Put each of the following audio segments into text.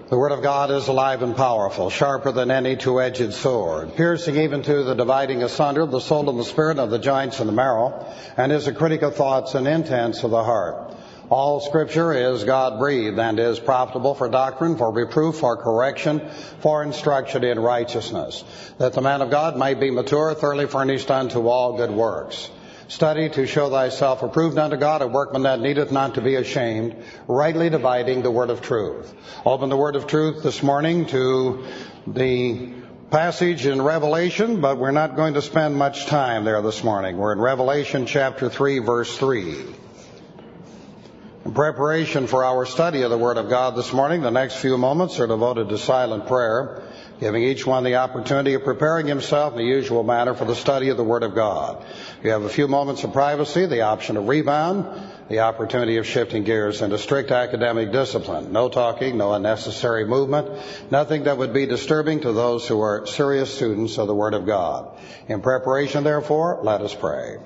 The Word of God is alive and powerful, sharper than any two-edged sword, piercing even to the dividing asunder of the soul and the spirit, of the joints and the marrow, and is a critic of thoughts and intents of the heart. All Scripture is God-breathed and is profitable for doctrine, for reproof, for correction, for instruction in righteousness, that the man of God might be mature, thoroughly furnished unto all good works. Study to show thyself approved unto God, a workman that needeth not to be ashamed, rightly dividing the word of truth. Open the word of truth this morning to the passage in Revelation, but we're not going to spend much time there this morning. We're in Revelation chapter 3, verse 3. In preparation for our study of the Word of God this morning, the next few moments are devoted to silent prayer, giving each one the opportunity of preparing himself in the usual manner for the study of the Word of God. You have a few moments of privacy, the option of rebound, the opportunity of shifting gears into strict academic discipline. No talking, no unnecessary movement, nothing that would be disturbing to those who are serious students of the Word of God. In preparation, therefore, let us pray.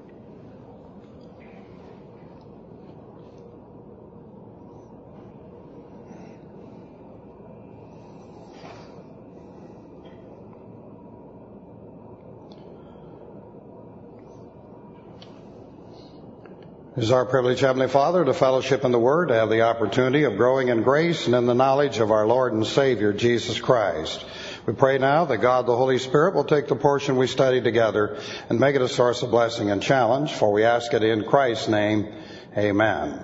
It is our privilege, Heavenly Father, to fellowship in the Word, to have the opportunity of growing in grace and in the knowledge of our Lord and Savior, Jesus Christ. We pray now that God, the Holy Spirit, will take the portion we study together and make it a source of blessing and challenge, for we ask it in Christ's name. Amen.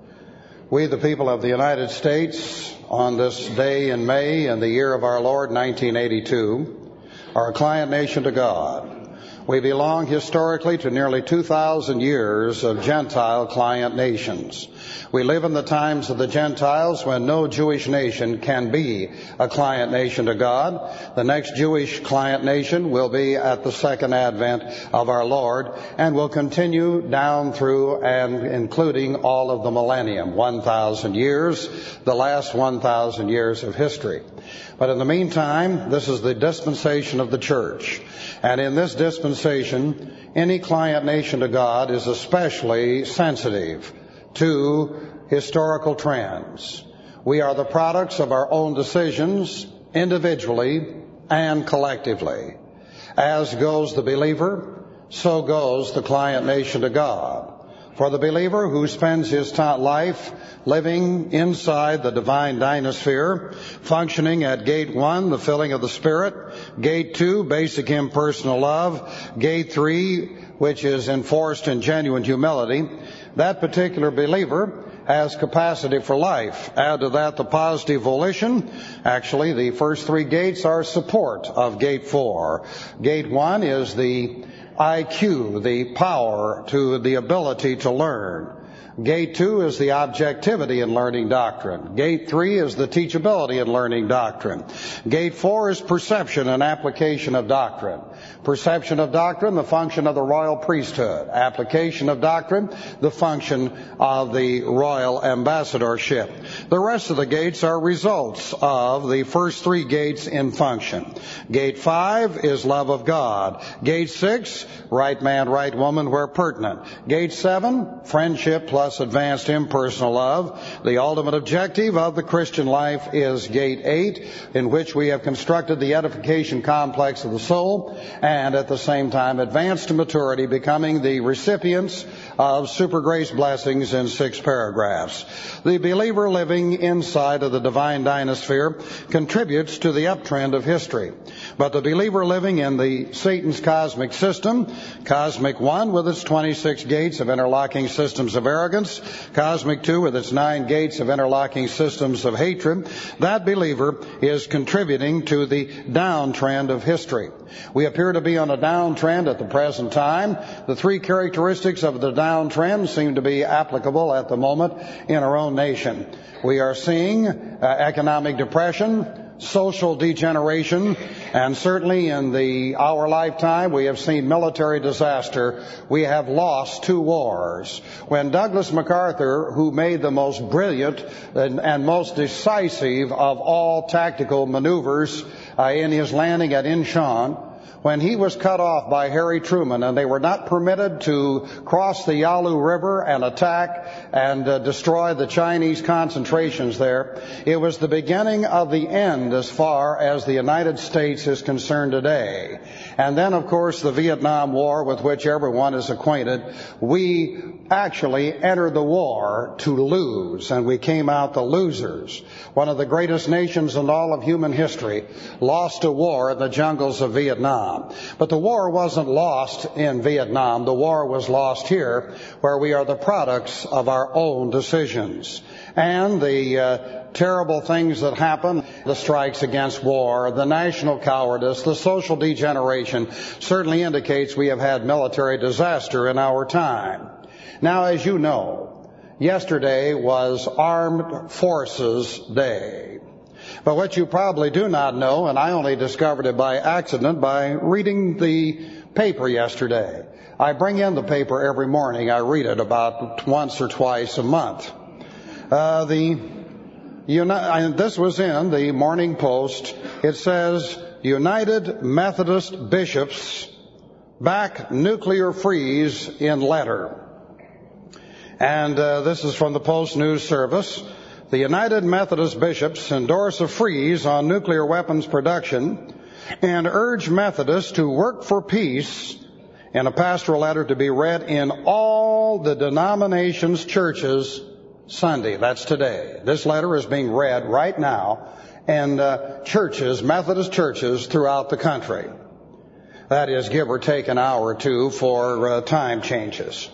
We, the people of the United States, on this day in May in the year of our Lord, 1982, are a client nation to God. We belong historically to nearly 2,000 years of Gentile client nations. We live in the times of the Gentiles when no Jewish nation can be a client nation to God. The next Jewish client nation will be at the second advent of our Lord and will continue down through and including all of the millennium, 1,000 years, the last 1,000 years of history. But in the meantime, this is the dispensation of the church. And in this dispensation, any client nation to God is especially sensitive to historical trends. We are the products of our own decisions, individually and collectively. As goes the believer, so goes the client nation to God. For the believer who spends his life living inside the divine dynasphere, functioning at gate 1, the filling of the Spirit, gate 2, basic impersonal love, gate 3, which is enforced in genuine humility, that particular believer has capacity for life. Add to that the positive volition. Actually, the first 3 gates are support of gate 4. Gate 1 is the IQ, the power to the ability to learn. Gate 2 is the objectivity in learning doctrine. Gate 3 is the teachability in learning doctrine. Gate 4 is perception and application of doctrine. Perception of doctrine, the function of the royal priesthood. Application of doctrine, the function of the royal ambassadorship. The rest of the gates are results of the first 3 gates in function. Gate 5 is love of God. Gate 6, right man, right woman where pertinent. Gate 7, friendship plus advanced impersonal love. The ultimate objective of the Christian life is gate 8, in which we have constructed the edification complex of the soul, and at the same time advanced to maturity, becoming the recipients of super grace blessings in 6 paragraphs. The believer living inside of the divine dynasphere contributes to the uptrend of history. But the believer living in the Satan's cosmic system, Cosmic 1 with its 26 gates of interlocking systems of arrogance, Cosmic 2 with its 9 gates of interlocking systems of hatred, that believer is contributing to the downtrend of history. We appear to be on a downtrend at the present time. The 3 characteristics of the downtrend seem to be applicable at the moment in our own nation. We are seeing economic depression, social degeneration, and certainly in our lifetime we have seen military disaster. We have lost 2 wars. When Douglas MacArthur, who made the most brilliant and most decisive of all tactical maneuvers in his landing at Incheon, when he was cut off by Harry Truman and they were not permitted to cross the Yalu River and attack and destroy the Chinese concentrations there, it was the beginning of the end as far as the United States is concerned today. And then, of course, the Vietnam War, with which everyone is acquainted. We actually entered the war to lose, and we came out the losers. One of the greatest nations in all of human history lost a war in the jungles of Vietnam. But the war wasn't lost in Vietnam. The war was lost here, where we are the products of our own decisions. And the terrible things that happen, the strikes against war, the national cowardice, the social degeneration, certainly indicates we have had military disaster in our time. Now, as you know, yesterday was Armed Forces Day. But what you probably do not know, and I only discovered it by accident by reading the paper yesterday. I bring in the paper every morning. I read it about once or twice a month. This was in the Morning Post. It says, United Methodist Bishops back nuclear freeze in letter. And this is from the Post News Service. The United Methodist Bishops endorse a freeze on nuclear weapons production and urge Methodists to work for peace in a pastoral letter to be read in all the denominations' churches Sunday. That's today. This letter is being read right now in churches, Methodist churches throughout the country. That is, give or take an hour or two for time changes.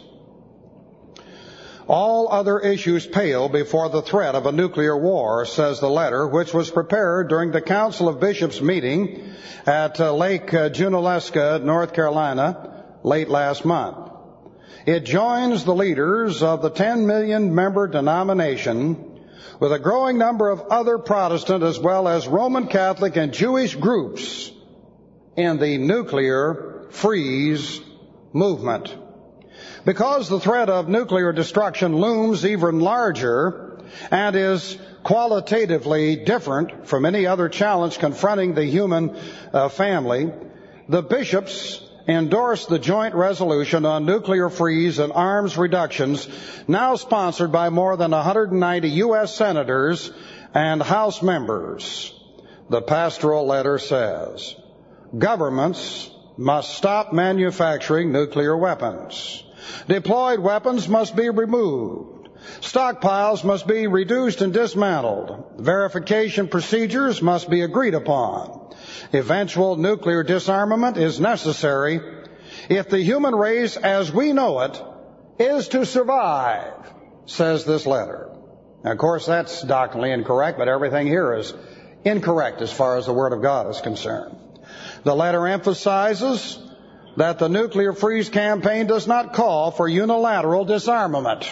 All other issues pale before the threat of a nuclear war, says the letter, which was prepared during the Council of Bishops meeting at Lake Junaluska, North Carolina, late last month. It joins the leaders of the 10 million member denomination with a growing number of other Protestant as well as Roman Catholic and Jewish groups in the nuclear freeze movement. Because the threat of nuclear destruction looms even larger and is qualitatively different from any other challenge confronting the human family, the bishops endorsed the joint resolution on nuclear freeze and arms reductions, now sponsored by more than 190 U.S. senators and House members. The pastoral letter says, governments must stop manufacturing nuclear weapons. Deployed weapons must be removed. Stockpiles must be reduced and dismantled. Verification procedures must be agreed upon. Eventual nuclear disarmament is necessary if the human race as we know it is to survive, says this letter. Now, of course, that's doctrinally incorrect, but everything here is incorrect as far as the Word of God is concerned. The letter emphasizes that the nuclear freeze campaign does not call for unilateral disarmament.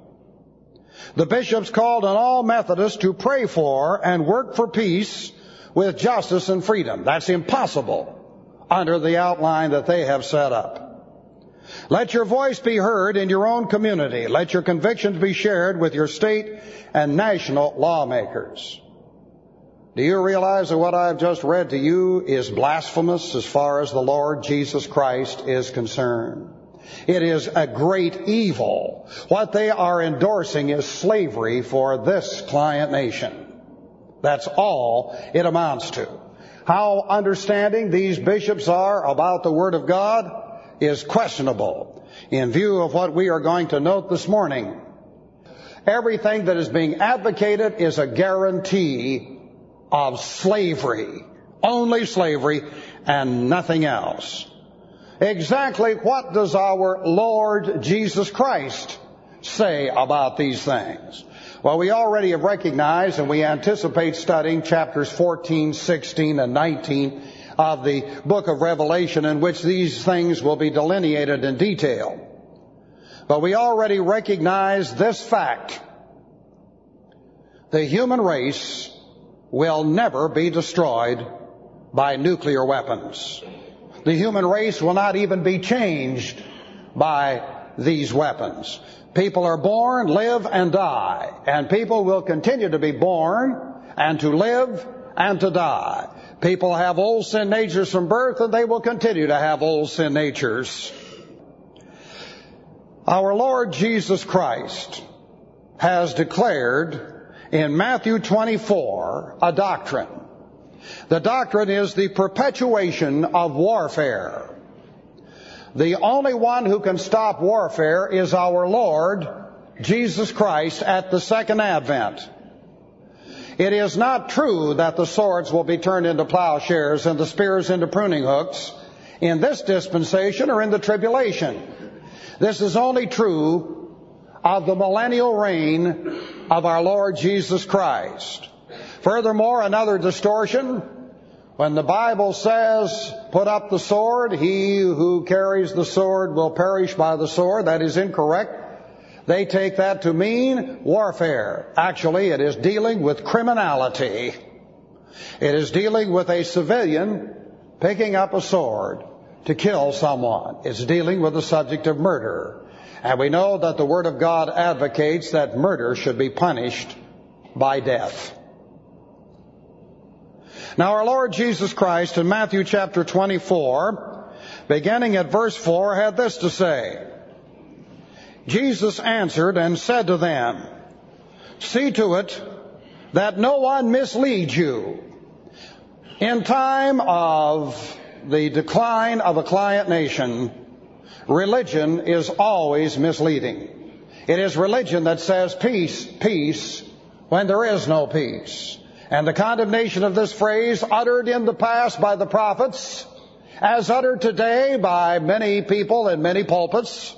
The bishops called on all Methodists to pray for and work for peace with justice and freedom. That's impossible under the outline that they have set up. Let your voice be heard in your own community. Let your convictions be shared with your state and national lawmakers. Do you realize that what I've just read to you is blasphemous as far as the Lord Jesus Christ is concerned? It is a great evil. What they are endorsing is slavery for this client nation. That's all it amounts to. How understanding these bishops are about the Word of God is questionable in view of what we are going to note this morning. Everything that is being advocated is a guarantee of slavery, only slavery and nothing else. Exactly what does our Lord Jesus Christ say about these things? Well, we already have recognized and we anticipate studying chapters 14, 16, and 19 of the book of Revelation, in which these things will be delineated in detail. But we already recognize this fact. The human race will never be destroyed by nuclear weapons. The human race will not even be changed by these weapons. People are born, live, and die, and people will continue to be born and to live and to die. People have old sin natures from birth, and they will continue to have old sin natures. Our Lord Jesus Christ has declared in Matthew 24 a doctrine. The doctrine is the perpetuation of warfare. The only one who can stop warfare is our Lord Jesus Christ at the second advent. It is not true that the swords will be turned into plowshares and the spears into pruning hooks in this dispensation or in the tribulation. This is only true of the millennial reign of our Lord Jesus Christ. Furthermore, another distortion, when the Bible says, put up the sword, he who carries the sword will perish by the sword, that is incorrect. They take that to mean warfare. Actually, it is dealing with criminality. It is dealing with a civilian picking up a sword to kill someone. It's dealing with the subject of murder. And we know that the Word of God advocates that murder should be punished by death. Now, our Lord Jesus Christ in Matthew chapter 24, beginning at verse 4, had this to say. Jesus answered and said to them, see to it that no one misleads you. In time of the decline of a client nation, religion is always misleading. It is religion that says peace, peace, when there is no peace. And the condemnation of this phrase, uttered in the past by the prophets, as uttered today by many people in many pulpits,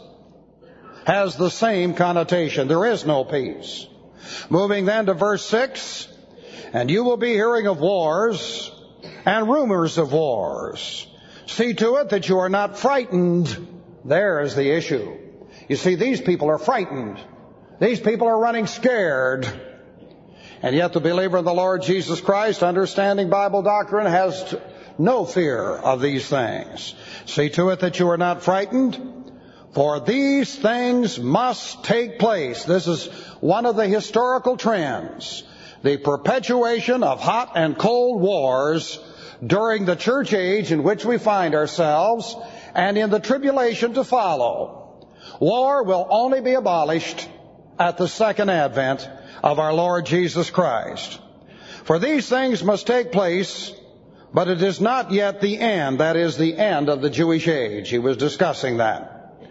has the same connotation. There is no peace. Moving then to verse 6, and you will be hearing of wars and rumors of wars. See to it that you are not frightened. There is the issue. You see, these people are frightened. These people are running scared. And yet the believer in the Lord Jesus Christ, understanding Bible doctrine, has no fear of these things. See to it that you are not frightened. For these things must take place. This is one of the historical trends. The perpetuation of hot and cold wars during the church age in which we find ourselves and in the tribulation to follow. War will only be abolished at the second advent of our Lord Jesus Christ. For these things must take place, but it is not yet the end. That is the end of the Jewish age. He was discussing that.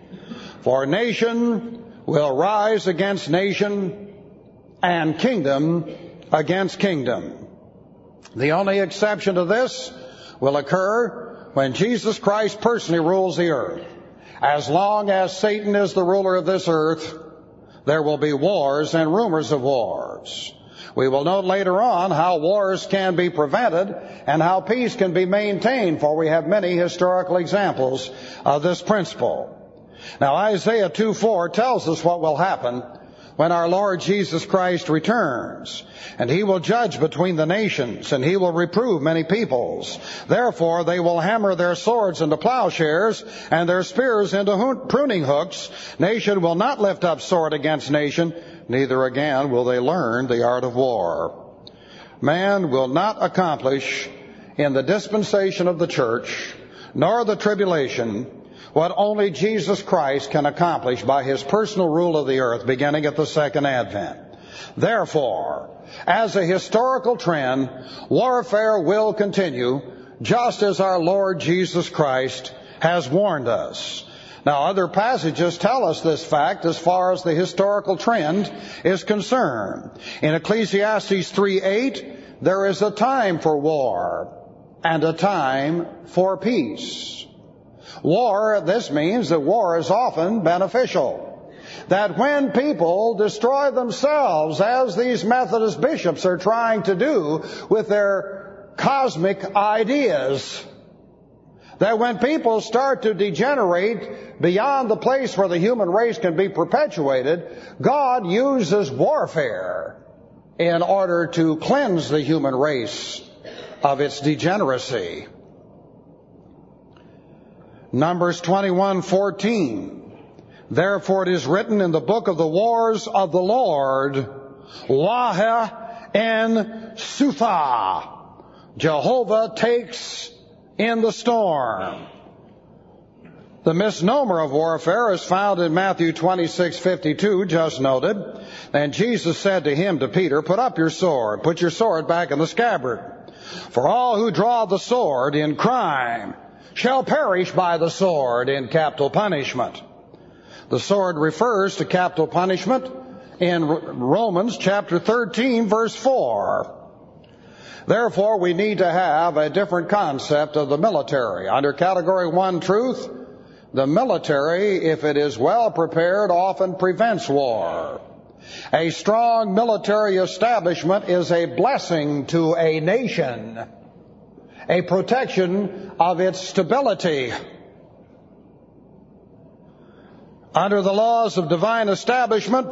For nation will rise against nation, and kingdom against kingdom. The only exception to this will occur when Jesus Christ personally rules the earth. As long as Satan is the ruler of this earth, there will be wars and rumors of wars. We will note later on how wars can be prevented and how peace can be maintained, for we have many historical examples of this principle. Now, Isaiah 2:4 tells us what will happen when our Lord Jesus Christ returns. And he will judge between the nations, and he will reprove many peoples. Therefore they will hammer their swords into plowshares, and their spears into pruning hooks. Nation will not lift up sword against nation, neither again will they learn the art of war. Man will not accomplish in the dispensation of the church, nor the tribulation, what only Jesus Christ can accomplish by his personal rule of the earth beginning at the second advent. Therefore, as a historical trend, warfare will continue just as our Lord Jesus Christ has warned us. Now, other passages tell us this fact as far as the historical trend is concerned. In Ecclesiastes 3:8, there is a time for war and a time for peace. War, this means that war is often beneficial. That when people destroy themselves, as these Methodist bishops are trying to do with their cosmic ideas, that when people start to degenerate beyond the place where the human race can be perpetuated, God uses warfare in order to cleanse the human race of its degeneracy. Numbers 21:14. Therefore it is written in the book of the wars of the Lord, Wahe en Sutha, Jehovah takes in the storm. The misnomer of warfare is found in Matthew 26:52, just noted. And Jesus said to him, to Peter, put up your sword, put your sword back in the scabbard. For all who draw the sword in crime shall perish by the sword in capital punishment. The sword refers to capital punishment in Romans chapter 13, verse 4. Therefore, we need to have a different concept of the military. Under Category 1 truth, the military, if it is well prepared, often prevents war. A strong military establishment is a blessing to a nation, a protection of its stability. Under the laws of divine establishment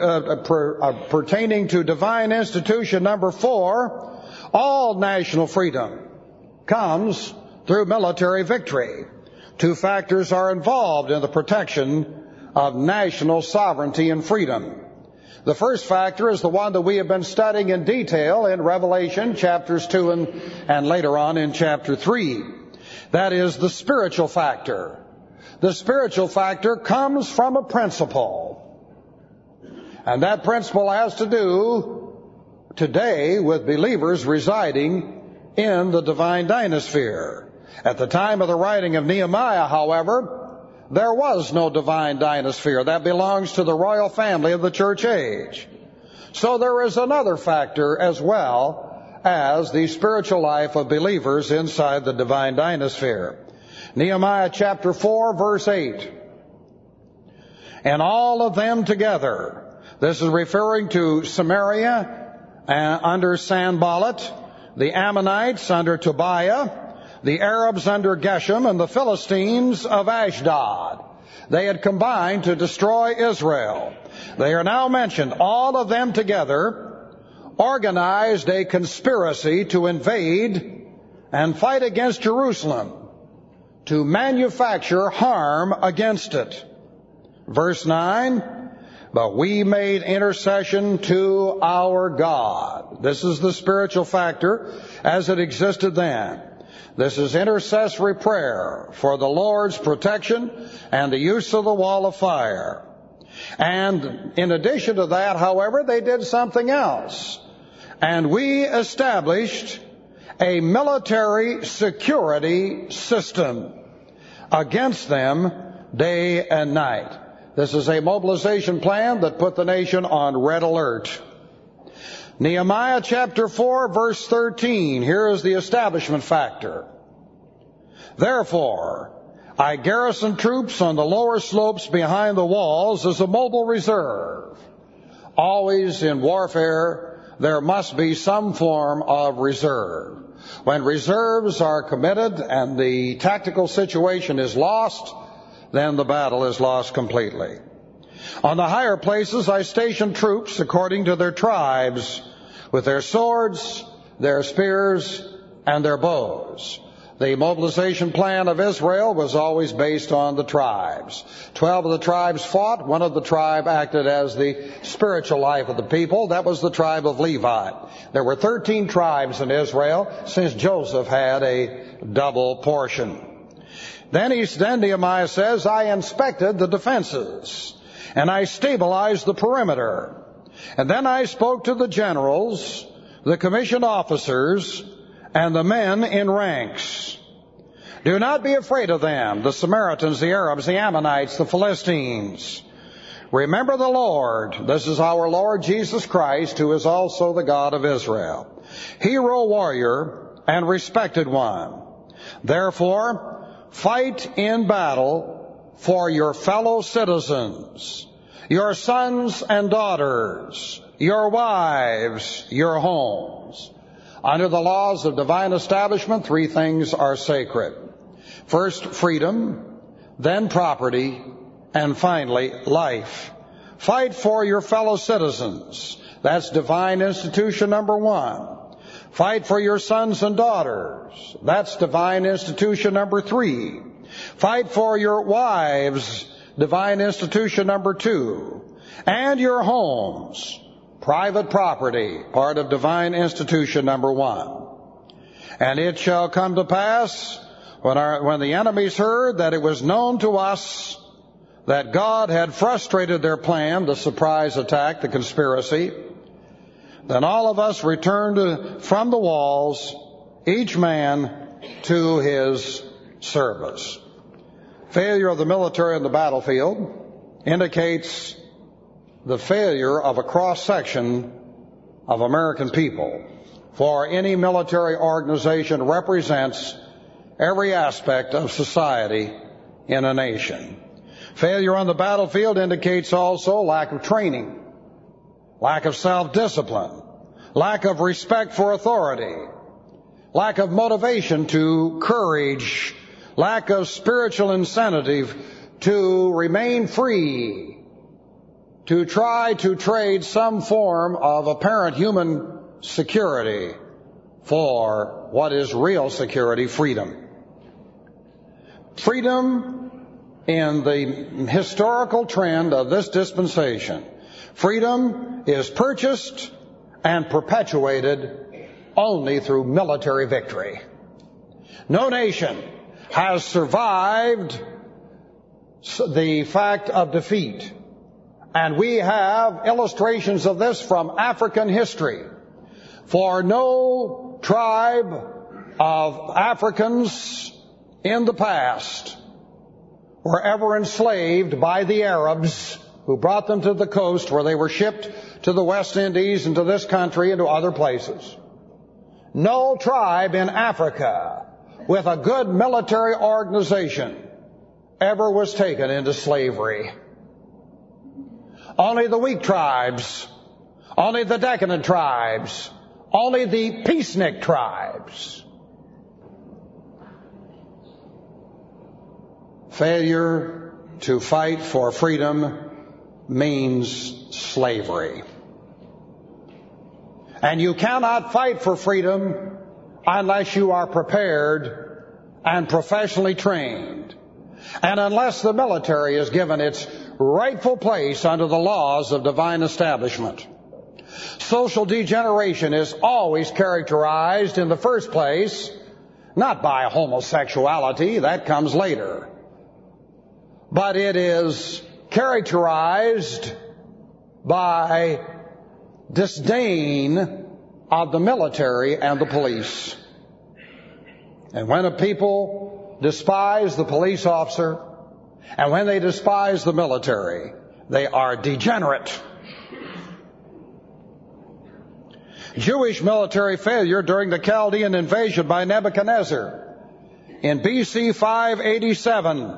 pertaining to divine institution number 4, all national freedom comes through military victory. Two factors are involved in the protection of national sovereignty and freedom. The first factor is the one that we have been studying in detail in Revelation chapters 2 and later on in chapter 3. That is the spiritual factor. The spiritual factor comes from a principle. And that principle has to do today with believers residing in the divine dynasphere. At the time of the writing of Nehemiah, however, there was no divine dynasphere. That belongs to the royal family of the church age. So there is another factor as well as the spiritual life of believers inside the divine dynasphere. Nehemiah chapter 4, verse 8. And all of them together. This is referring to Samaria under Sanballat, the Ammonites under Tobiah, the Arabs under Geshem, and the Philistines of Ashdod. They had combined to destroy Israel. They are now mentioned. All of them together organized a conspiracy to invade and fight against Jerusalem, to manufacture harm against it. Verse 9, but we made intercession to our God. This is the spiritual factor as it existed then. This is intercessory prayer for the Lord's protection and the use of the wall of fire. And in addition to that, however, they did something else. And we established a military security system against them day and night. This is a mobilization plan that put the nation on red alert. Nehemiah chapter 4, verse 13. Here is the establishment factor. Therefore, I garrison troops on the lower slopes behind the walls as a mobile reserve. Always in warfare, there must be some form of reserve. When reserves are committed and the tactical situation is lost, then the battle is lost completely. On the higher places, I stationed troops according to their tribes, with their swords, their spears, and their bows. The mobilization plan of Israel was always based on the tribes. 12 of the tribes fought. One of the tribe acted as the spiritual life of the people. That was the tribe of Levi. There were 13 tribes in Israel, since Joseph had a double portion. Then Nehemiah says, I inspected the defenses, and I stabilized the perimeter. And then I spoke to the generals, the commissioned officers, and the men in ranks. Do not be afraid of them, the Samaritans, the Arabs, the Ammonites, the Philistines. Remember the Lord. This is our Lord Jesus Christ, who is also the God of Israel. Hero warrior and respected one. Therefore, fight in battle for your fellow citizens, your sons and daughters, your wives, your homes. Under the laws of divine establishment, 3 things are sacred. First, freedom, then property, and finally, life. Fight for your fellow citizens. That's divine institution number 1. Fight for your sons and daughters. That's divine institution number 3. Fight for your wives. Divine institution number 2. And your homes. Private property. Part of divine institution number 1. And it shall come to pass, when the enemies heard that it was known to us that God had frustrated their plan, the surprise attack, the conspiracy, then all of us returned from the walls, each man to his service. Failure of the military on the battlefield indicates the failure of a cross-section of American people. For any military organization represents every aspect of society in a nation. Failure on the battlefield indicates also lack of training, lack of self-discipline, lack of respect for authority, lack of motivation to courage, lack of spiritual incentive to remain free, to try to trade some form of apparent human security for what is real security, freedom. Freedom in the historical trend of this dispensation. Freedom is purchased and perpetuated only through military victory. No nation has survived the fact of defeat. And we have illustrations of this from African history. For no tribe of Africans in the past were ever enslaved by the Arabs who brought them to the coast where they were shipped to the West Indies and to this country and to other places. No tribe in Africa with a good military organization ever was taken into slavery. Only the weak tribes, only the decadent tribes, only the peacenik tribes. Failure to fight for freedom means slavery. And you cannot fight for freedom unless you are prepared and professionally trained, and unless the military is given its rightful place under the laws of divine establishment. Social degeneration is always characterized in the first place not by homosexuality, that comes later, but it is characterized by disdain of the military and the police. And when a people despise the police officer, and when they despise the military, they are degenerate. Jewish military failure during the Chaldean invasion by Nebuchadnezzar in BC 587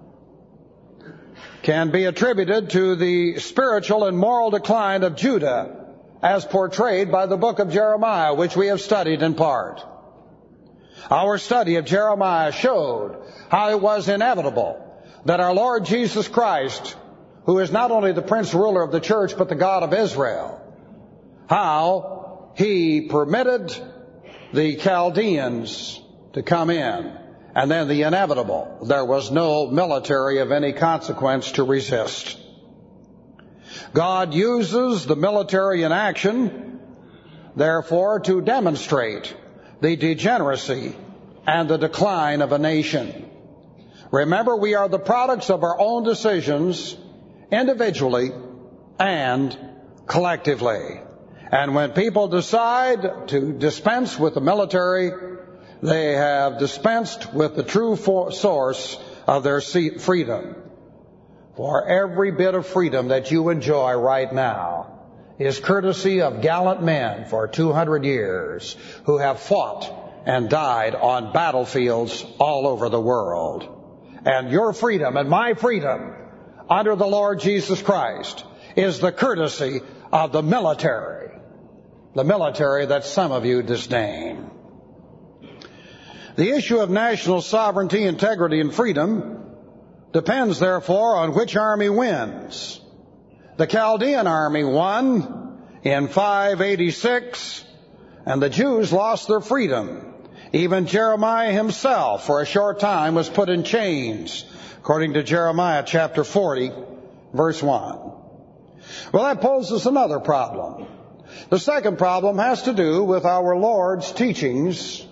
can be attributed to the spiritual and moral decline of Judah as portrayed by the book of Jeremiah, which we have studied in part. Our study of Jeremiah showed how it was inevitable that our Lord Jesus Christ, who is not only the Prince Ruler of the church but the God of Israel, how he permitted the Chaldeans to come in, and then the inevitable. There was no military of any consequence to resist. God uses the military in action, therefore, to demonstrate the degeneracy and the decline of a nation. Remember, we are the products of our own decisions, individually and collectively. And when people decide to dispense with the military, they have dispensed with the true source of their freedom. For every bit of freedom that you enjoy right now is courtesy of gallant men for 200 years who have fought and died on battlefields all over the world. And your freedom and my freedom under the Lord Jesus Christ is the courtesy of the military that some of you disdain. The issue of national sovereignty, integrity, and freedom depends, therefore, on which army wins. The Chaldean army won in 586, and the Jews lost their freedom. Even Jeremiah himself, for a short time, was put in chains, according to Jeremiah chapter 40, verse 1. Well, that poses another problem. The second problem has to do with our Lord's teachings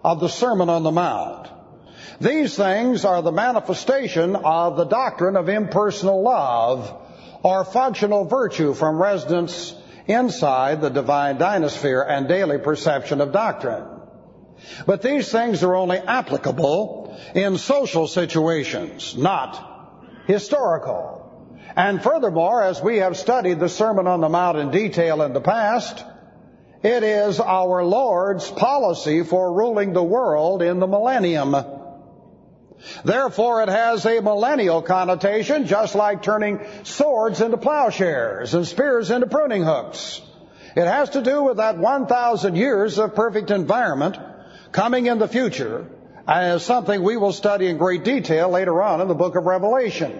of the Sermon on the Mount. These things are the manifestation of the doctrine of impersonal love, or functional virtue from residence inside the divine dynasphere and daily perception of doctrine. But these things are only applicable in social situations, not historical. And furthermore, as we have studied the Sermon on the Mount in detail in the past, it is our Lord's policy for ruling the world in the millennium. Therefore, it has a millennial connotation, just like turning swords into plowshares and spears into pruning hooks. It has to do with that 1,000 years of perfect environment coming in the future, as something we will study in great detail later on in the book of Revelation.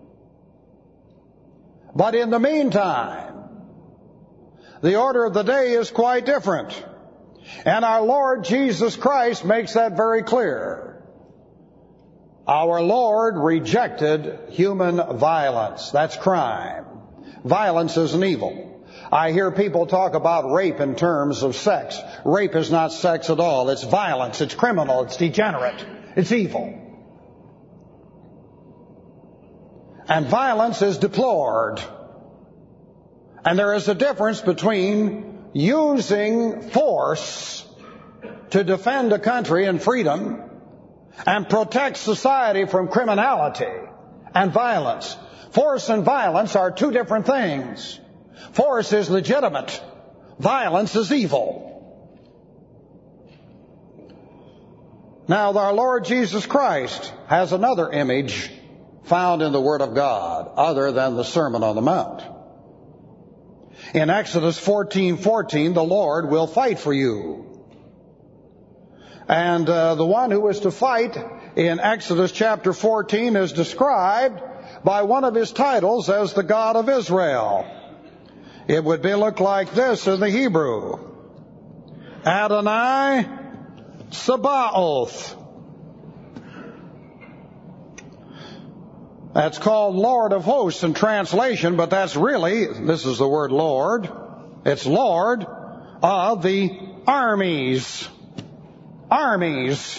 But in the meantime, the order of the day is quite different. And our Lord Jesus Christ makes that very clear. Our Lord rejected human violence. That's crime. Violence is an evil. I hear people talk about rape in terms of sex. Rape is not sex at all. It's violence. It's criminal. It's degenerate. It's evil. And violence is deplored. And there is a difference between using force to defend a country and freedom and protect society from criminality and violence. Force and violence are two different things. Force is legitimate. Violence is evil. Now, our Lord Jesus Christ has another image found in the Word of God other than the Sermon on the Mount. In Exodus 14:14, the Lord will fight for you. And the one who is to fight in Exodus chapter 14 is described by one of his titles as the God of Israel. It would look like this in the Hebrew: Adonai Sabaoth. That's called Lord of Hosts in translation, but that's really, this is the word Lord, it's Lord of the armies. Armies.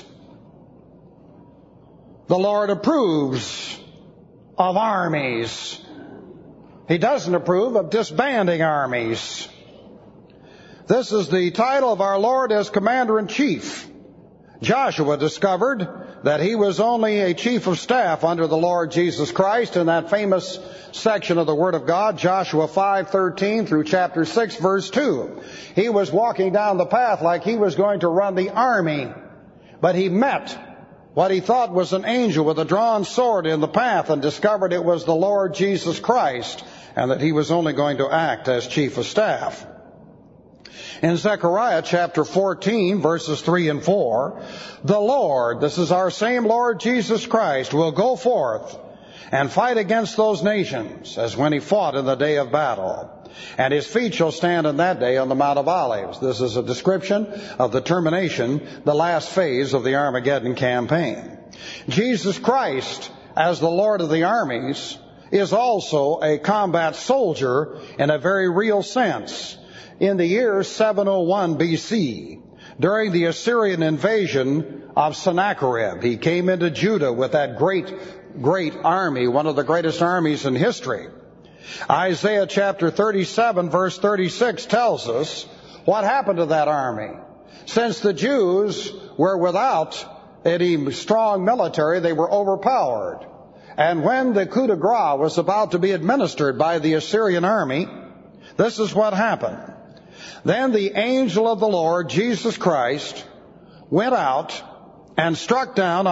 The Lord approves of armies. He doesn't approve of disbanding armies. This is the title of our Lord as Commander-in-Chief. Joshua discovered that he was only a chief of staff under the Lord Jesus Christ in that famous section of the Word of God, Joshua 5:13 through chapter 6, verse 2. He was walking down the path like he was going to run the army, but he met what he thought was an angel with a drawn sword in the path and discovered it was the Lord Jesus Christ and that he was only going to act as chief of staff. In Zechariah chapter 14, verses 3 and 4, the Lord, this is our same Lord Jesus Christ, will go forth and fight against those nations as when he fought in the day of battle. And his feet shall stand in that day on the Mount of Olives. This is a description of the termination, the last phase of the Armageddon campaign. Jesus Christ, as the Lord of the armies, is also a combat soldier in a very real sense. In the year 701 BC, during the Assyrian invasion of Sennacherib, he came into Judah with that great army, one of the greatest armies in history. Isaiah chapter 37 verse 36 tells us what happened to that army. Since the Jews were without any strong military, they were overpowered. And when the coup de grace was about to be administered by the Assyrian army, this is what happened. Then the angel of the Lord, Jesus Christ, went out and struck down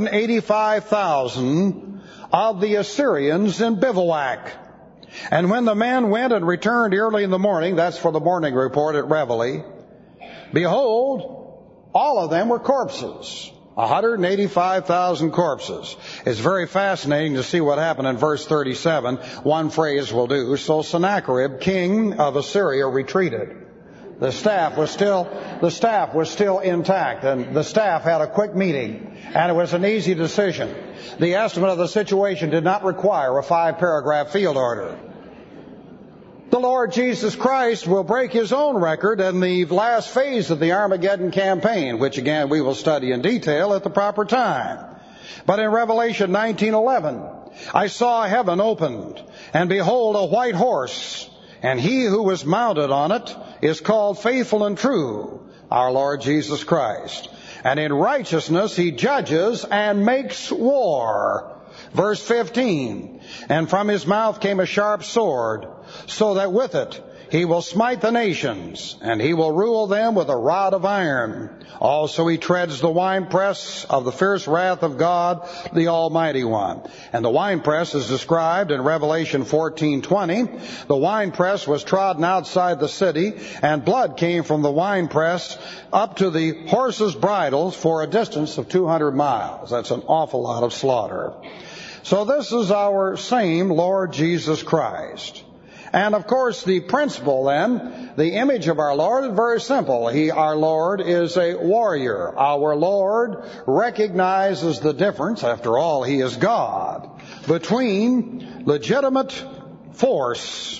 185,000 of the Assyrians in bivouac. And when the men went and returned early in the morning, that's for the morning report at Reveille, behold, all of them were corpses. 185,000 corpses. It's very fascinating to see what happened in verse 37. One phrase will do. So Sennacherib, king of Assyria, retreated. The staff was still intact, and the staff had a quick meeting, and it was an easy decision. The estimate of the situation did not require a 5-paragraph field order. The Lord Jesus Christ will break his own record in the last phase of the Armageddon campaign, which again we will study in detail at the proper time. But in Revelation 19:11, I saw heaven opened, and behold, a white horse, and he who was mounted on it is called Faithful and True, our Lord Jesus Christ. And in righteousness he judges and makes war. Verse 15, and from his mouth came a sharp sword, so that with it he will smite the nations, and he will rule them with a rod of iron. Also he treads the winepress of the fierce wrath of God, the Almighty One. And the winepress is described in Revelation 14:20. The winepress was trodden outside the city, and blood came from the winepress up to the horses' bridles for a distance of 200 miles. That's an awful lot of slaughter. So this is our same Lord Jesus Christ. And of course the principle then, the image of our Lord is very simple. Our Lord is a warrior. Our Lord recognizes the difference, after all he is God, between legitimate force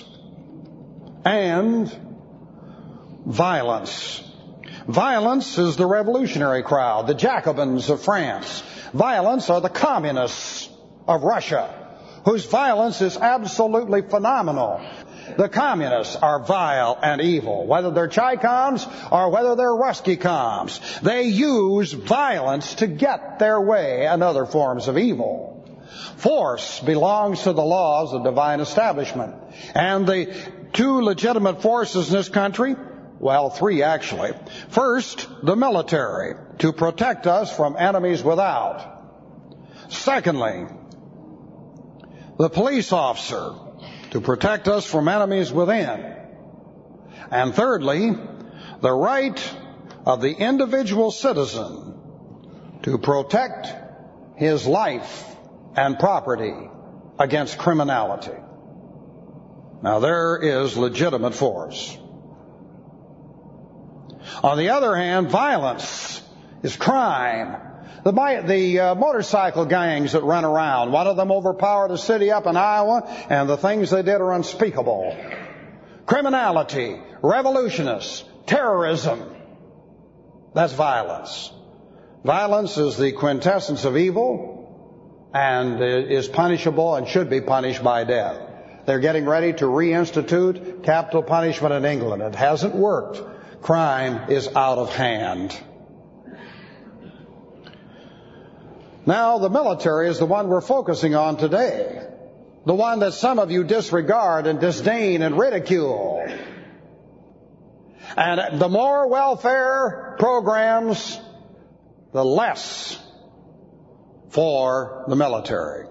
and violence. Violence is the revolutionary crowd, the Jacobins of France. Violence are the communists of Russia, whose violence is absolutely phenomenal. The communists are vile and evil, whether they're Chicons or whether they're Ruskikoms. They use violence to get their way and other forms of evil. Force belongs to the laws of divine establishment. And the two legitimate forces in this country, well, three actually. First, the military, to protect us from enemies without. Secondly, the police officer, to protect us from enemies within. And thirdly, the right of the individual citizen to protect his life and property against criminality. Now there is legitimate force. On the other hand, violence is crime. The motorcycle gangs that run around, one of them overpowered a city up in Iowa, and the things they did are unspeakable. Criminality, revolutionists, terrorism, that's violence. Violence is the quintessence of evil and is punishable and should be punished by death. They're getting ready to reinstitute capital punishment in England. It hasn't worked. Crime is out of hand. Now, the military is the one we're focusing on today. The one that some of you disregard and disdain and ridicule. And the more welfare programs, the less for the military.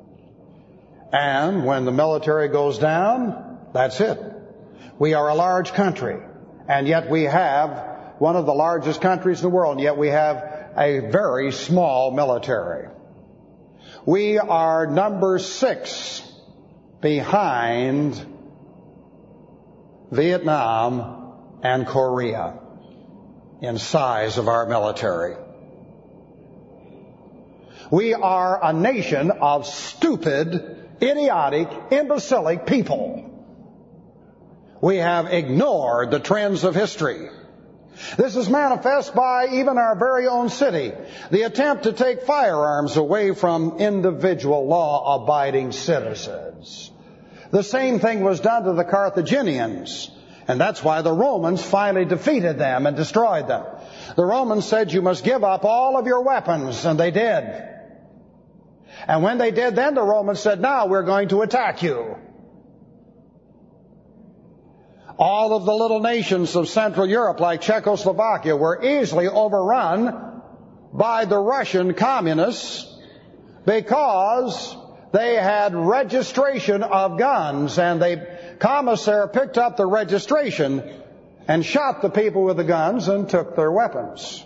And when the military goes down, that's it. We are a large country, and yet we have one of the largest countries in the world, and yet we have a very small military. We are number 6 behind Vietnam and Korea in size of our military. We are a nation of stupid, idiotic, imbecilic people. We have ignored the trends of history. This is manifest by even our very own city. The attempt to take firearms away from individual law-abiding citizens. The same thing was done to the Carthaginians. And that's why the Romans finally defeated them and destroyed them. The Romans said, you must give up all of your weapons, and they did. And when they did, then the Romans said, now we're going to attack you. All of the little nations of Central Europe, like Czechoslovakia, were easily overrun by the Russian communists because they had registration of guns, and the commissar picked up the registration and shot the people with the guns and took their weapons.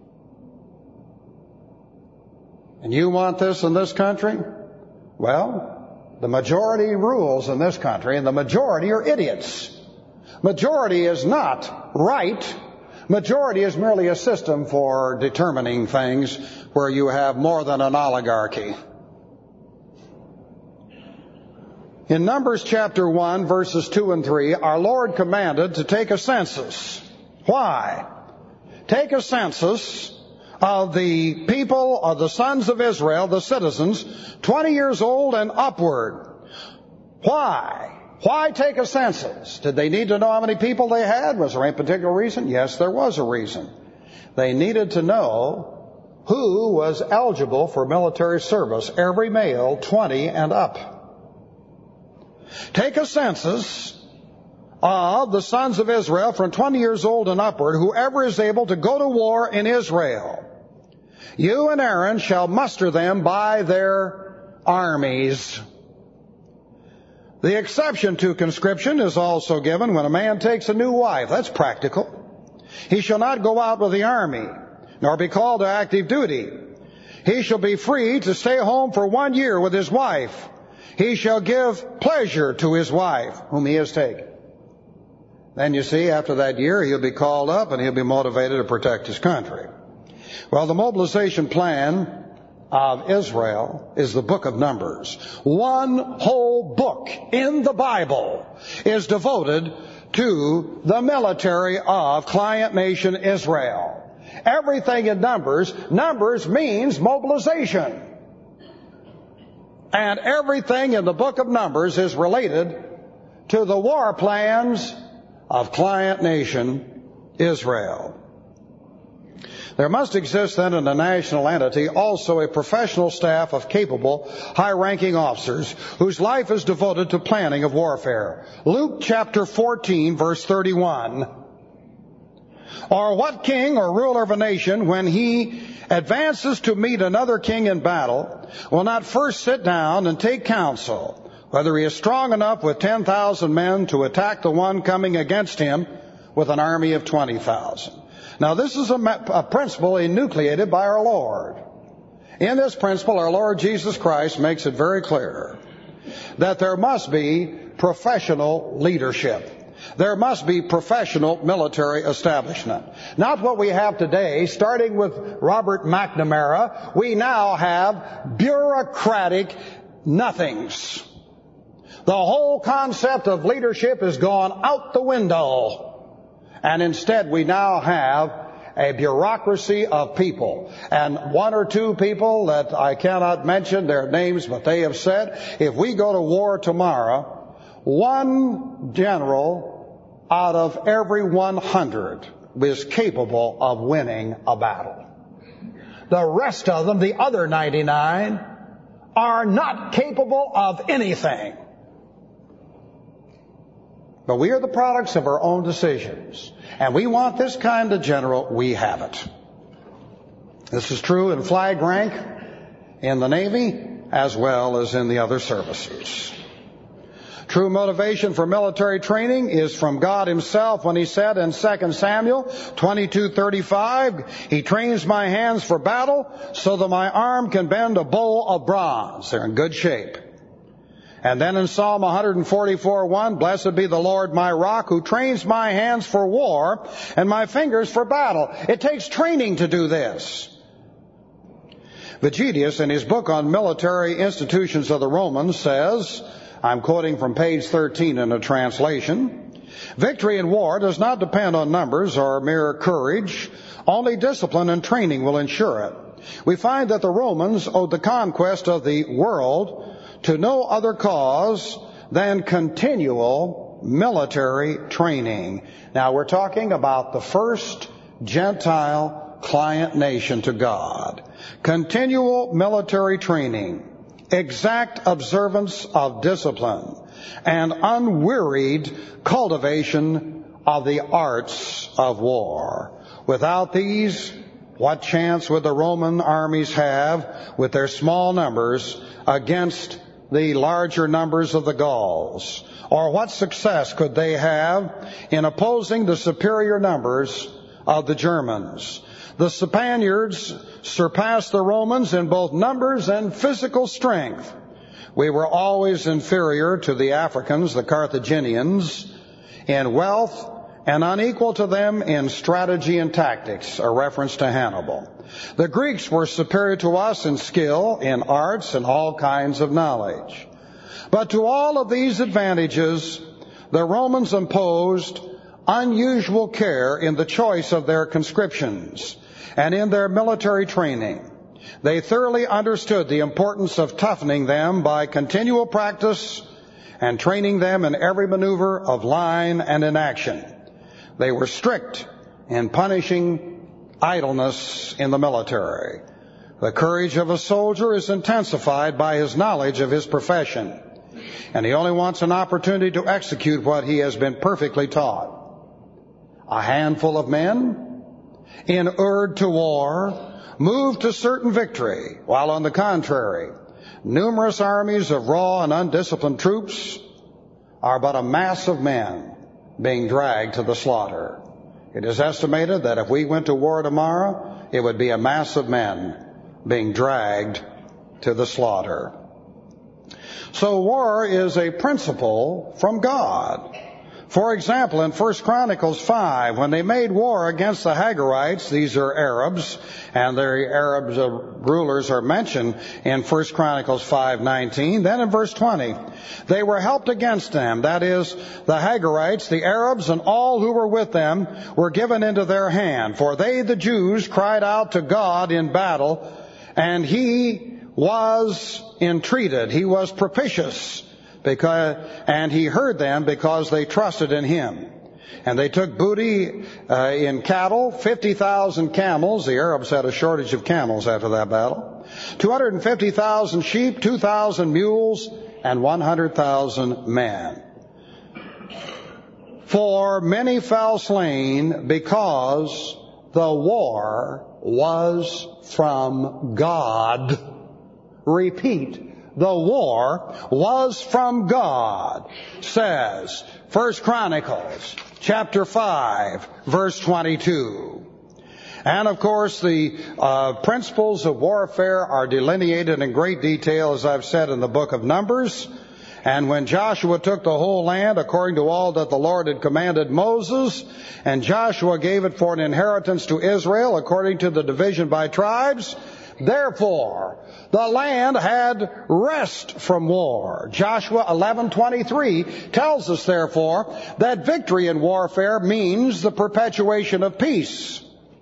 And you want this in this country? Well, the majority rules in this country, and the majority are idiots. Majority is not right. Majority is merely a system for determining things where you have more than an oligarchy. In Numbers chapter 1, verses 2 and 3, our Lord commanded to take a census. Why? Take a census of the people, of the sons of Israel, the citizens, 20 years old and upward. Why? Why take a census? Did they need to know how many people they had? Was there any particular reason? Yes, there was a reason. They needed to know who was eligible for military service, every male 20 and up. Take a census of the sons of Israel from 20 years old and upward, whoever is able to go to war in Israel. You and Aaron shall muster them by their armies. The exception to conscription is also given when a man takes a new wife. That's practical. He shall not go out with the army, nor be called to active duty. He shall be free to stay home for 1 year with his wife. He shall give pleasure to his wife, whom he has taken. Then you see, after that year, he'll be called up and he'll be motivated to protect his country. Well, the mobilization plan of Israel is the book of Numbers. One whole book in the Bible is devoted to the military of client nation Israel. Everything in Numbers means mobilization. And everything in the book of Numbers is related to the war plans of client nation Israel. There must exist then in a national entity also a professional staff of capable, high-ranking officers whose life is devoted to planning of warfare. Luke chapter 14, verse 31. Or what king or ruler of a nation, when he advances to meet another king in battle, will not first sit down and take counsel, whether he is strong enough with 10,000 men to attack the one coming against him with an army of 20,000? Now, this is a principle enucleated by our Lord. In this principle, our Lord Jesus Christ makes it very clear that there must be professional leadership. There must be professional military establishment. Not what we have today. Starting with Robert McNamara, we now have bureaucratic nothings. The whole concept of leadership has gone out the window. And instead we now have a bureaucracy of people. And one or two people that I cannot mention their names, but they have said, if we go to war tomorrow, one general out of every 100 is capable of winning a battle. The rest of them, the other 99, are not capable of anything. But we are the products of our own decisions. And we want this kind of general, we have it. This is true in flag rank, in the Navy, as well as in the other services. True motivation for military training is from God himself when he said in 2 Samuel 22:35, he trains my hands for battle so that my arm can bend a bow of bronze. They're in good shape. And then in Psalm 144:1, blessed be the Lord my rock, who trains my hands for war and my fingers for battle. It takes training to do this. Vegetius, in his book on military institutions of the Romans, says, I'm quoting from page 13 in a translation, victory in war does not depend on numbers or mere courage. Only discipline and training will ensure it. We find that the Romans owed the conquest of the world to no other cause than continual military training. Now, we're talking about the first Gentile client nation to God. Continual military training, exact observance of discipline, and unwearied cultivation of the arts of war. Without these, what chance would the Roman armies have with their small numbers against the larger numbers of the Gauls? Or what success could they have in opposing the superior numbers of the Germans? The Spaniards surpassed the Romans in both numbers and physical strength. We were always inferior to the Africans, the Carthaginians, in wealth and unequal to them in strategy and tactics, a reference to Hannibal. The Greeks were superior to us in skill, in arts, and all kinds of knowledge. But to all of these advantages, the Romans imposed unusual care in the choice of their conscriptions and in their military training. They thoroughly understood the importance of toughening them by continual practice and training them in every maneuver of line and in action. They were strict in punishing idleness in the military. The courage of a soldier is intensified by his knowledge of his profession, and he only wants an opportunity to execute what he has been perfectly taught. A handful of men, inured to war, moved to certain victory, while on the contrary, numerous armies of raw and undisciplined troops are but a mass of men being dragged to the slaughter. It is estimated that if we went to war tomorrow, it would be a mass of men being dragged to the slaughter. So war is a principle from God. For example, in 1 Chronicles 5, when they made war against the Hagarites, these are Arabs, and their Arab rulers are mentioned in 1 Chronicles 5:19. Then in verse 20, they were helped against them, that is, the Hagarites, the Arabs, and all who were with them were given into their hand. For they, the Jews, cried out to God in battle, and he was entreated. He was propitious. And he heard them because they trusted in him. And they took booty in cattle, 50,000 camels. The Arabs had a shortage of camels after that battle. 250,000 sheep, 2,000 mules, and 100,000 men. For many fell slain because the war was from God. Repeat. The war was from God, says 1 Chronicles chapter 5, verse 22. And of course, the principles of warfare are delineated in great detail, as I've said, in the book of Numbers. And when Joshua took the whole land, according to all that the Lord had commanded Moses, and Joshua gave it for an inheritance to Israel, according to the division by tribes, therefore, the land had rest from war. Joshua 11:23 tells us, therefore, that victory in warfare means the perpetuation of peace.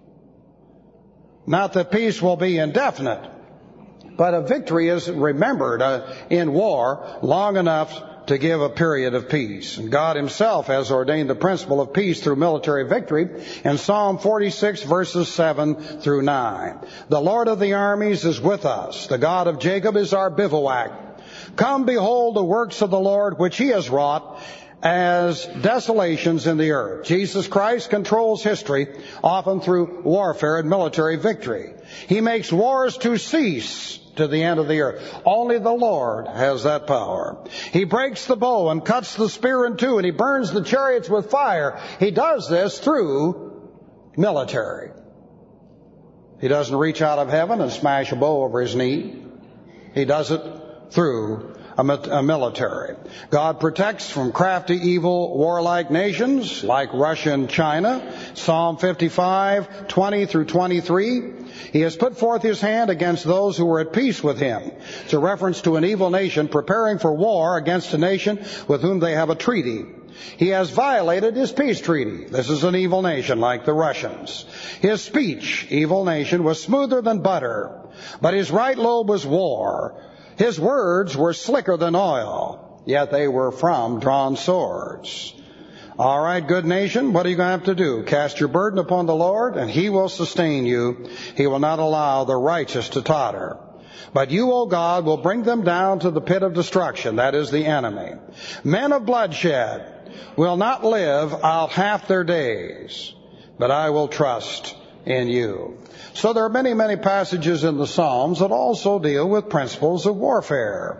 Not that peace will be indefinite, but a victory is remembered in war long enough to give a period of peace. And God himself has ordained the principle of peace through military victory in Psalm 46, verses 7 through 9. The Lord of the armies is with us. The God of Jacob is our bivouac. Come, behold the works of the Lord, which he has wrought as desolations in the earth. Jesus Christ controls history, often through warfare and military victory. He makes wars to cease to the end of the earth. Only the Lord has that power. He breaks the bow and cuts the spear in two, and he burns the chariots with fire. He does this through military. He doesn't reach out of heaven and smash a bow over his knee. He does it through a military. God protects from crafty, evil, warlike nations like Russia and China. Psalm 55, 20 through 23. He has put forth his hand against those who were at peace with him. It's a reference to an evil nation preparing for war against a nation with whom they have a treaty. He has violated his peace treaty. This is an evil nation like the Russians. His speech, evil nation, was smoother than butter, but his right lobe was war. His words were slicker than oil, yet they were from drawn swords. All right, good nation, what are you going to have to do? Cast your burden upon the Lord, and he will sustain you. He will not allow the righteous to totter. But you, O God, will bring them down to the pit of destruction, that is the enemy. Men of bloodshed will not live out half their days, but I will trust in you. So there are many, many passages in the Psalms that also deal with principles of warfare.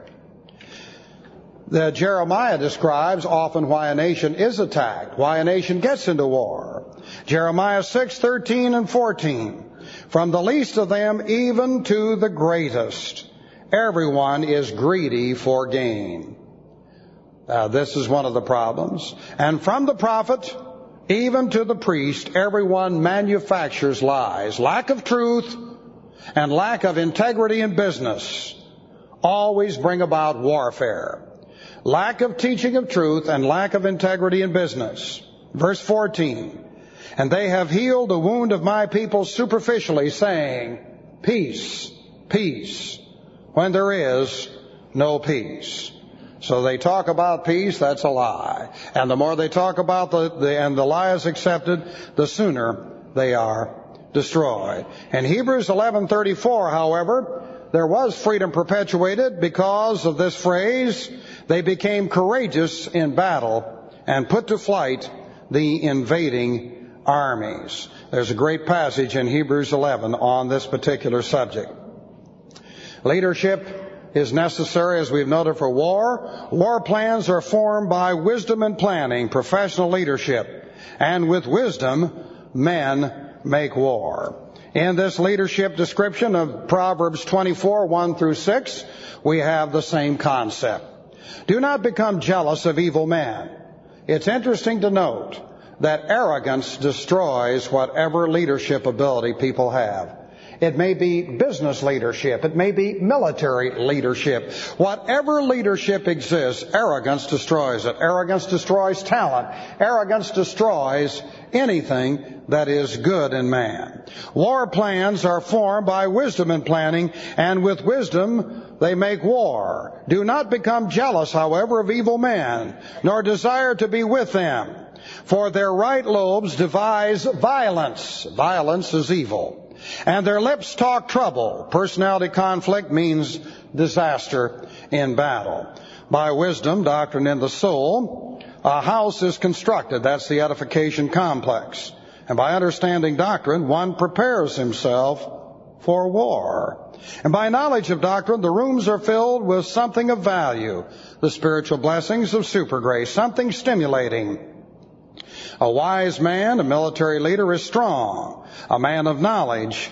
Jeremiah describes often why a nation is attacked, why a nation gets into war. Jeremiah 6:13 and 14. From the least of them even to the greatest, everyone is greedy for gain. This is one of the problems. And from the prophet even to the priest, everyone manufactures lies. Lack of truth and lack of integrity in business always bring about warfare. lack of teaching of truth, and lack of integrity in business. Verse 14, and they have healed the wound of my people superficially, saying, peace, peace, when there is no peace. So they talk about peace, that's a lie. And the more they talk about and the lie is accepted, the sooner they are destroyed. In Hebrews 11:34, however, there was freedom perpetuated because of this phrase. They became courageous in battle and put to flight the invading armies. There's a great passage in Hebrews 11 on this particular subject. Leadership is necessary, as we've noted, for war. War plans are formed by wisdom and planning, professional leadership. And with wisdom, men make war. In this leadership description of Proverbs 24, 1 through 6, we have the same concept. Do not become jealous of evil men. It's interesting to note that arrogance destroys whatever leadership ability people have. It may be business leadership. It may be military leadership. Whatever leadership exists, arrogance destroys it. Arrogance destroys talent. Arrogance destroys anything that is good in man. War plans are formed by wisdom and planning, and with wisdom they make war. Do not become jealous, however, of evil men, nor desire to be with them. For their right lobes devise violence. Violence is evil. And their lips talk trouble. Personality conflict means disaster in battle. By wisdom, doctrine in the soul, a house is constructed. That's the edification complex. And by understanding doctrine, one prepares himself for war. And by knowledge of doctrine, the rooms are filled with something of value, the spiritual blessings of super grace, something stimulating. A wise man, a military leader, is strong. A man of knowledge,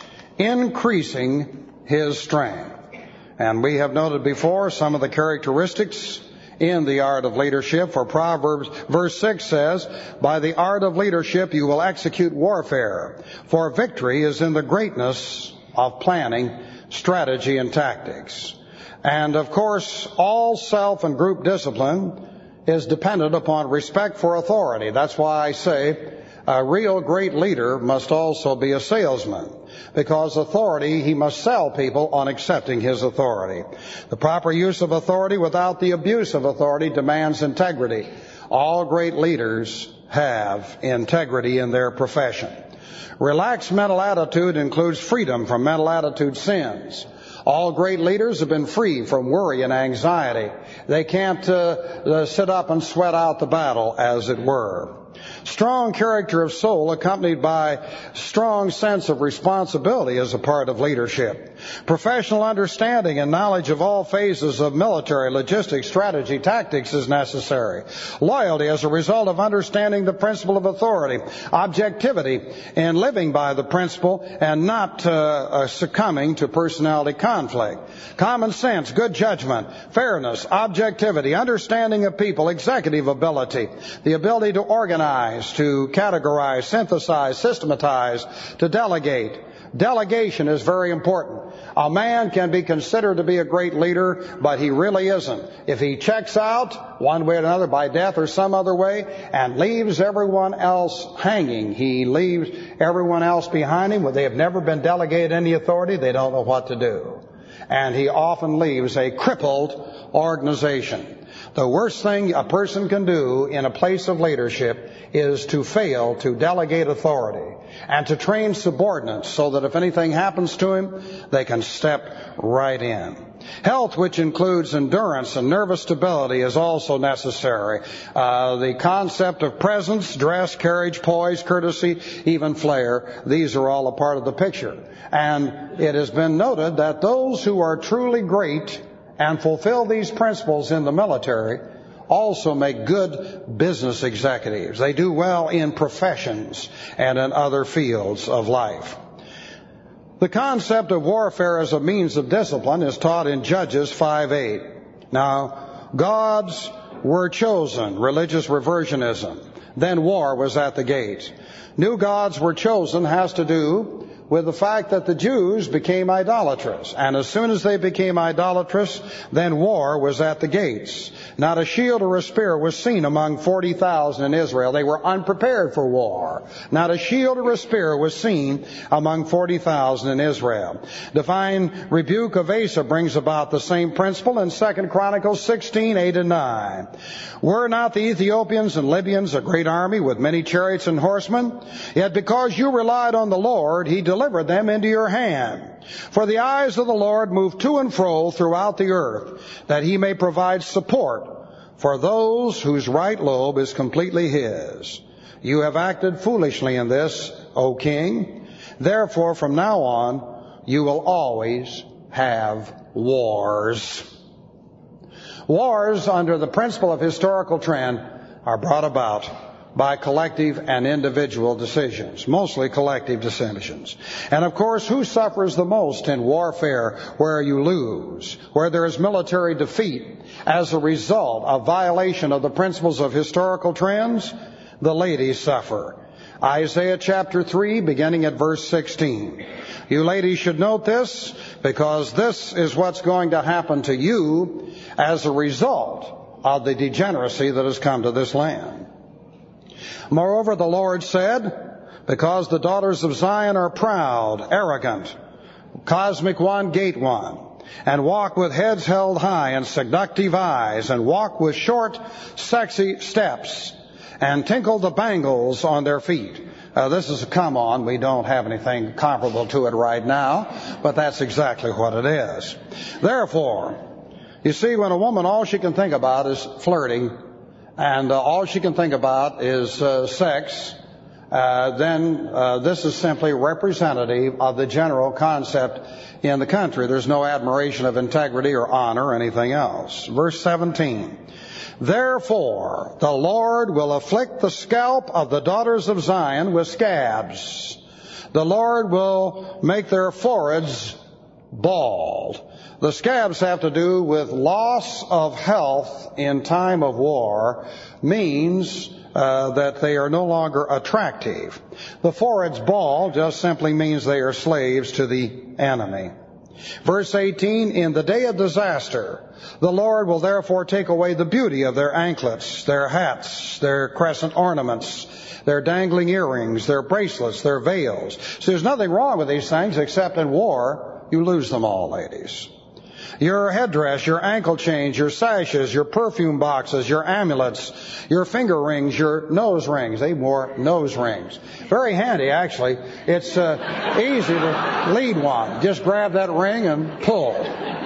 increasing his strength. And we have noted before some of the characteristics in the art of leadership. For Proverbs, verse 6 says, by the art of leadership you will execute warfare, for victory is in the greatness of planning, strategy, and tactics. And of course, all self and group discipline is dependent upon respect for authority. That's why I say a real great leader must also be a salesman, because authority, he must sell people on accepting his authority. The proper use of authority without the abuse of authority demands integrity. All great leaders have integrity in their profession. Relaxed mental attitude includes freedom from mental attitude sins. All great leaders have been free from worry and anxiety. They can't sit up and sweat out the battle, as it were. Strong character of soul accompanied by strong sense of responsibility is a part of leadership. Professional understanding and knowledge of all phases of military, logistics, strategy, tactics is necessary. Loyalty as a result of understanding the principle of authority. Objectivity in living by the principle and not succumbing to personality conflict. Common sense, good judgment, fairness, objectivity, understanding of people, executive ability, the ability to organize, to categorize, synthesize, systematize, to delegate. Delegation is very important. A man can be considered to be a great leader, but he really isn't. If he checks out one way or another by death or some other way and leaves everyone else hanging, he leaves everyone else behind him. They have never been delegated any authority. They don't know what to do. And he often leaves a crippled organization. The worst thing a person can do in a place of leadership is to fail to delegate authority and to train subordinates so that if anything happens to him, they can step right in. Health, which includes endurance and nervous stability, is also necessary. The concept of presence, dress, carriage, poise, courtesy, even flair, these are all a part of the picture. And it has been noted that those who are truly great and fulfill these principles in the military also make good business executives. They do well in professions and in other fields of life. The concept of warfare as a means of discipline is taught in Judges 5:8. Now, gods were chosen, religious reversionism. Then war was at the gate. New gods were chosen has to do with the fact that the Jews became idolatrous. And as soon as they became idolatrous, then war was at the gates. Not a shield or a spear was seen among 40,000 in Israel. They were unprepared for war. Not a shield or a spear was seen among 40,000 in Israel. Divine rebuke of Asa brings about the same principle in 2 Chronicles 16, 8 and 9. Were not the Ethiopians and Libyans a great army with many chariots and horsemen? Yet because you relied on the Lord, He delivered them into your hand. For the eyes of the Lord move to and fro throughout the earth, that He may provide support for those whose right lobe is completely His. You have acted foolishly in this, O king. Therefore, from now on, you will always have wars. Wars, under the principle of historical trend, are brought about by collective and individual decisions, mostly collective decisions. And of course, who suffers the most in warfare where you lose, where there is military defeat as a result of violation of the principles of historical trends? The ladies suffer. Isaiah chapter 3, beginning at verse 16. You ladies should note this, because this is what's going to happen to you as a result of the degeneracy that has come to this land. Moreover, the Lord said, because the daughters of Zion are proud, arrogant, cosmic one, gate one, and walk with heads held high and seductive eyes, and walk with short, sexy steps, and tinkle the bangles on their feet. This is a come on. We don't have anything comparable to it right now, but that's exactly what it is. Therefore, you see, when a woman, all she can think about is flirting, and all she can think about is sex, then this is simply representative of the general concept in the country. There's no admiration of integrity or honor or anything else. Verse 17. Therefore, the Lord will afflict the scalp of the daughters of Zion with scabs. The Lord will make their foreheads bald. The scabs have to do with loss of health in time of war, means that they are no longer attractive. The foreheads bald just simply means they are slaves to the enemy. Verse 18, in the day of disaster, the Lord will therefore take away the beauty of their anklets, their hats, their crescent ornaments, their dangling earrings, their bracelets, their veils. So there's nothing wrong with these things, except in war, you lose them all, ladies. Your headdress, your ankle chains, your sashes, your perfume boxes, your amulets, your finger rings, your nose rings. They wore nose rings. Very handy, actually. It's easy to lead one. Just grab that ring and pull.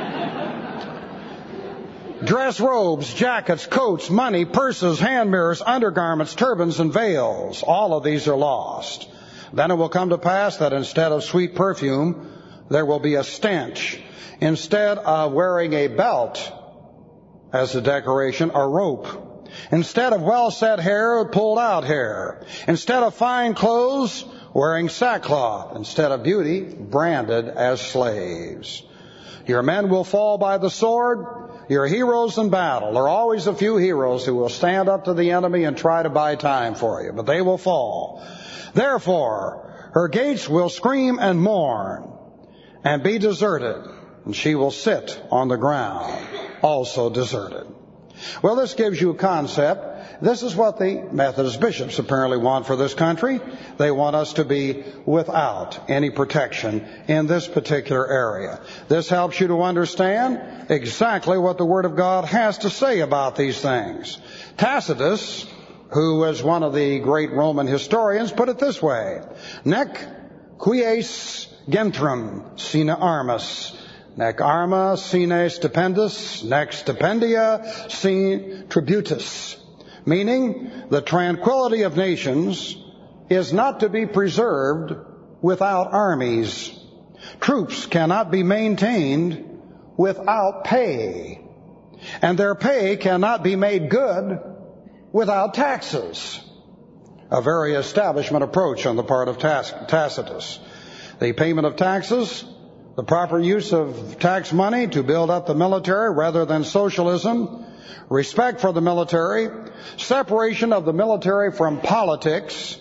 Dress robes, jackets, coats, money, purses, hand mirrors, undergarments, turbans, and veils. All of these are lost. Then it will come to pass that instead of sweet perfume, there will be a stench. Instead of wearing a belt as a decoration, a rope. Instead of well-set hair, pulled out hair. Instead of fine clothes, wearing sackcloth. Instead of beauty, branded as slaves. Your men will fall by the sword. Your heroes in battle. There are always a few heroes who will stand up to the enemy and try to buy time for you, but they will fall. Therefore, her gates will scream and mourn and be deserted. And she will sit on the ground, also deserted. Well, this gives you a concept. This is what the Methodist bishops apparently want for this country. They want us to be without any protection in this particular area. This helps you to understand exactly what the Word of God has to say about these things. Tacitus, who was one of the great Roman historians, put it this way: Nec quies gentrum sine armas, nec arma sine stipendus, nec stipendia sine tributus. Meaning, the tranquility of nations is not to be preserved without armies. Troops cannot be maintained without pay. And their pay cannot be made good without taxes. A very establishment approach on the part of Tacitus. The payment of taxes, the proper use of tax money to build up the military rather than socialism, respect for the military, separation of the military from politics,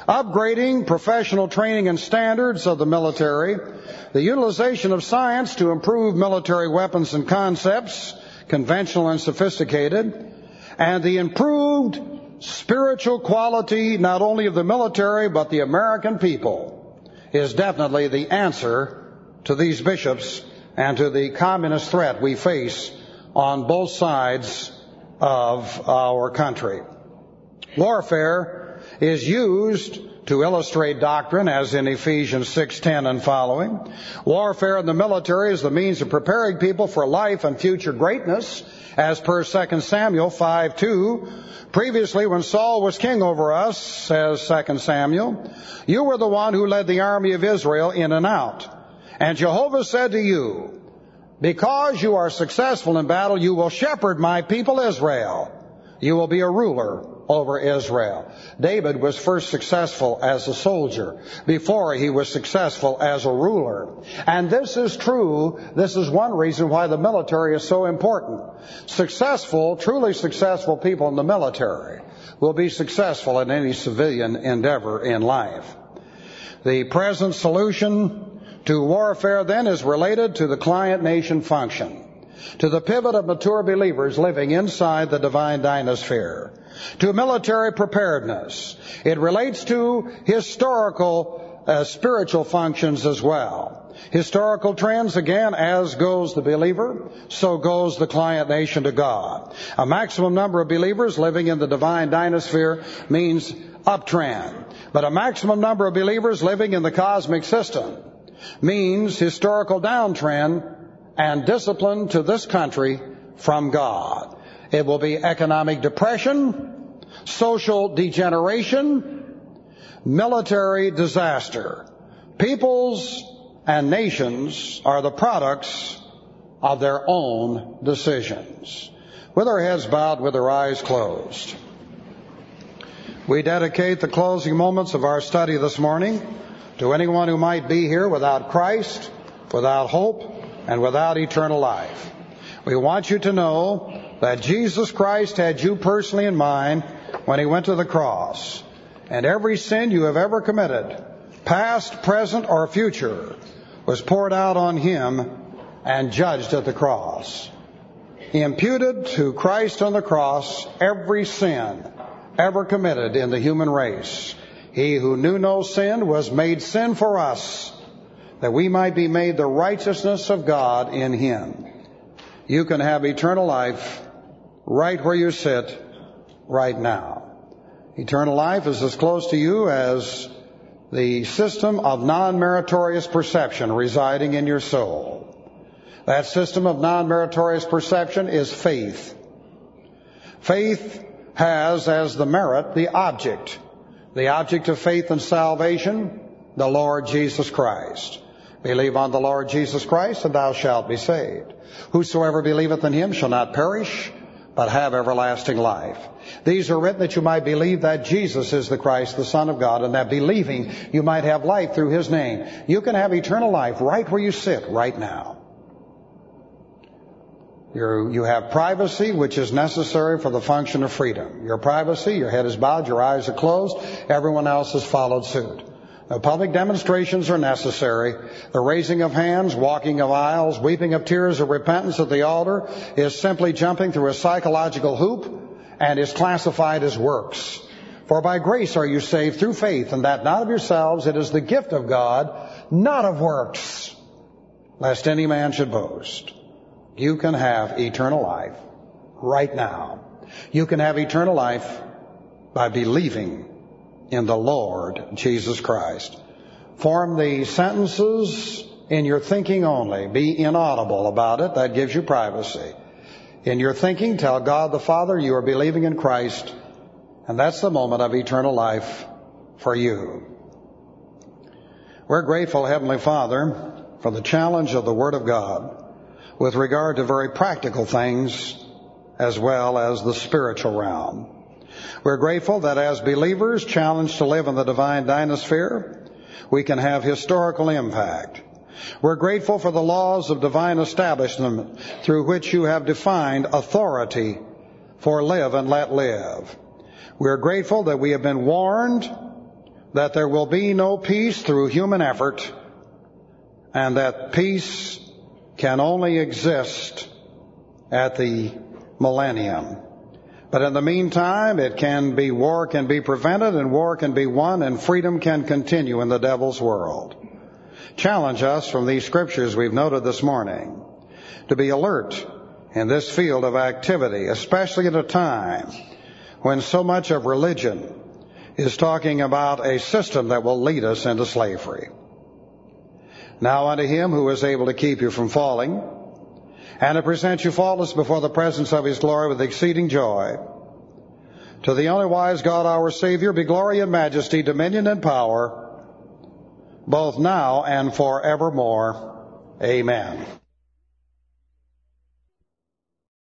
upgrading professional training and standards of the military, the utilization of science to improve military weapons and concepts, conventional and sophisticated, and the improved spiritual quality not only of the military but the American people is definitely the answer to these bishops and to the communist threat we face on both sides of our country. Warfare is used to illustrate doctrine, as in Ephesians 6:10 and following. Warfare in the military is the means of preparing people for life and future greatness, as per 2 Samuel 5:2. Previously, when Saul was king over us, says 2 Samuel, you were the one who led the army of Israel in and out. And Jehovah said to you, because you are successful in battle, you will shepherd my people Israel. You will be a ruler over Israel. David was first successful as a soldier before he was successful as a ruler. And this is true. This is one reason why the military is so important. Successful, truly successful people in the military will be successful in any civilian endeavor in life. The present solution to warfare then is related to the client nation function, to the pivot of mature believers living inside the divine dynasphere, to military preparedness. It relates to historical spiritual functions as well. Historical trends, again, as goes the believer, so goes the client nation to God. A maximum number of believers living in the divine dynasphere means uptrend, but a maximum number of believers living in the cosmic system means historical downtrend and discipline to this country from God. It will be economic depression, social degeneration, military disaster. Peoples and nations are the products of their own decisions. With our heads bowed, with our eyes closed, we dedicate the closing moments of our study this morning to anyone who might be here without Christ, without hope, and without eternal life. We want you to know that Jesus Christ had you personally in mind when he went to the cross. And every sin you have ever committed, past, present, or future, was poured out on him and judged at the cross. He imputed to Christ on the cross every sin ever committed in the human race. He who knew no sin was made sin for us, that we might be made the righteousness of God in him. You can have eternal life right where you sit right now. Eternal life is as close to you as the system of non-meritorious perception residing in your soul. That system of non-meritorious perception is faith. Faith has as the merit the object of faith and salvation, the Lord Jesus Christ. Believe on the Lord Jesus Christ, and thou shalt be saved. Whosoever believeth in him shall not perish, but have everlasting life. These are written that you might believe that Jesus is the Christ, the Son of God, and that believing you might have life through his name. You can have eternal life right where you sit right now. You have privacy, which is necessary for the function of freedom. Your privacy, your head is bowed, your eyes are closed, everyone else has followed suit. No public demonstrations are necessary. The raising of hands, walking of aisles, weeping of tears of repentance at the altar is simply jumping through a psychological hoop and is classified as works. For by grace are you saved through faith, and that not of yourselves, it is the gift of God, not of works, lest any man should boast. You can have eternal life right now. You can have eternal life by believing in the Lord Jesus Christ. Form the sentences in your thinking only. Be inaudible about it. That gives you privacy. In your thinking, tell God the Father you are believing in Christ, and that's the moment of eternal life for you. We're grateful, Heavenly Father, for the challenge of the Word of God with regard to very practical things as well as the spiritual realm. We're grateful that as believers challenged to live in the divine dynasphere, we can have historical impact. We're grateful for the laws of divine establishment through which you have defined authority for live and let live. We're grateful that we have been warned that there will be no peace through human effort, and that peace can only exist at the millennium. But in the meantime, war can be prevented, and war can be won, and freedom can continue in the devil's world. Challenge us from these scriptures we've noted this morning to be alert in this field of activity, especially at a time when so much of religion is talking about a system that will lead us into slavery. Now unto him who is able to keep you from falling, and to present you faultless before the presence of his glory with exceeding joy, to the only wise God our Savior be glory and majesty, dominion and power, both now and forevermore. Amen.